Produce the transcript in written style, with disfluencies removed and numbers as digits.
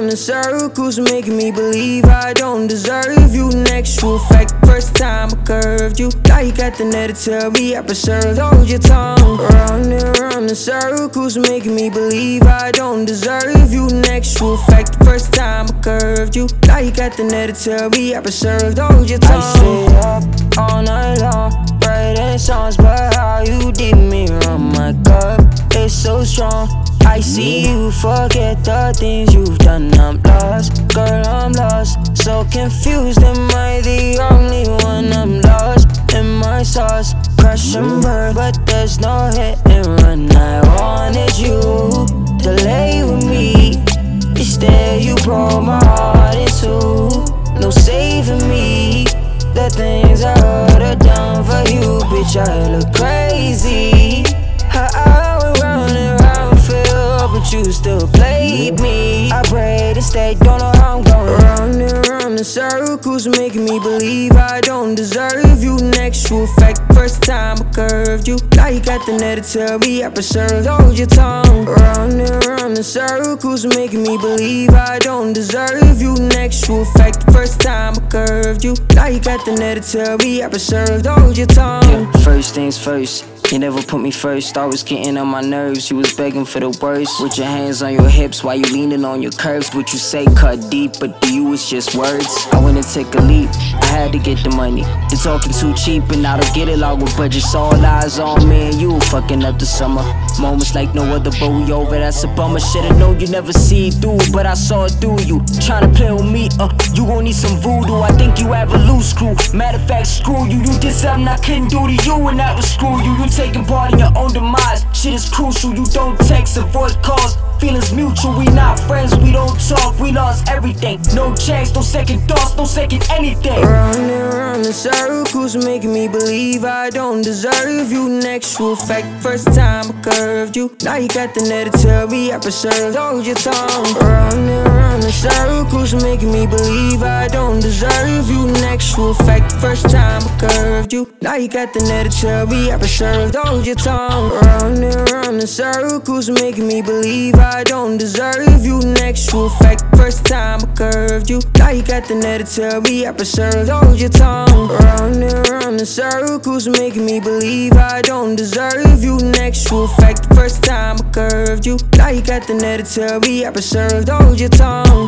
round in circles, making me believe I don't deserve you. Next true fact, first time I curved you. Now you got the nerve to tell me I preserved. Hold your tongue. Round and round in circles, making me believe I don't deserve you. Next true fact, first time I curved you. Now you got the nerve to tell me I preserved. Hold your tongue. I stay up all night long, writing songs, but how you did me wrong. My cup is so strong. I see you forget the things you've done. I'm lost, girl, I'm lost. So confused, am I the only one? I'm lost in my sauce. Crush and burn, but there's no hit and run. I wanted you to lay with me. Instead, you broke my heart in two. No saving me. The things I would've done for you, bitch, I look crazy. How I went round and round, feel, but you still played me. I prayed and stayed, don't know how I'm going. Round and round in circles, making me believe I don't deserve you. Next true fact, first time I curved you. Now you got the nerve to tell me I preserved. Hold your tongue. Round and round in circles, making me believe I don't deserve you. Next true fact, first time I curved you. Now you got the nerve to tell me I preserved. Hold your tongue. Yeah, first things first. You never put me first, I was getting on my nerves. You was begging for the worst, with your hands on your hips while you leaning on your curves. What you say cut deep, but to you it's just words. I went and take a leap, I had to get the money. You're talking too cheap and I don't get it all with budgets. All eyes on me and you fucking up the summer. Moments like no other, but we over, that's a bummer. Should've known you never see through, but I saw it through you. Tryna play with me, you gon' need some voodoo. I think you have a loose screw, matter of fact, screw you. You did something I couldn't do to you, and that was screw you. You taking part in your own demise, shit is crucial. You don't text, avoid calls, feelings mutual. We not friends, we don't talk, we lost everything. No chance, no second thoughts, no second anything. Round and round in circles, making me believe I don't deserve you. Next true fact, first time I curved you. Now you got the nerve to tell me I preserved. Hold your tongue. Round and round in circles, making me believe I don't deserve you. Next true fact, first time I curved you. Now you got the nerve to tell me I preserved. Hold your tongue. Round and round in circles, making me believe I don't deserve you. Next true fact, first time I curved you. Now you got the nerve to tell me I preserved. Hold your tongue. Round and round in circles, making me believe I don't deserve you. Next true fact, first time I curved you. Now you got the nerve to tell me I preserved. Hold your tongue.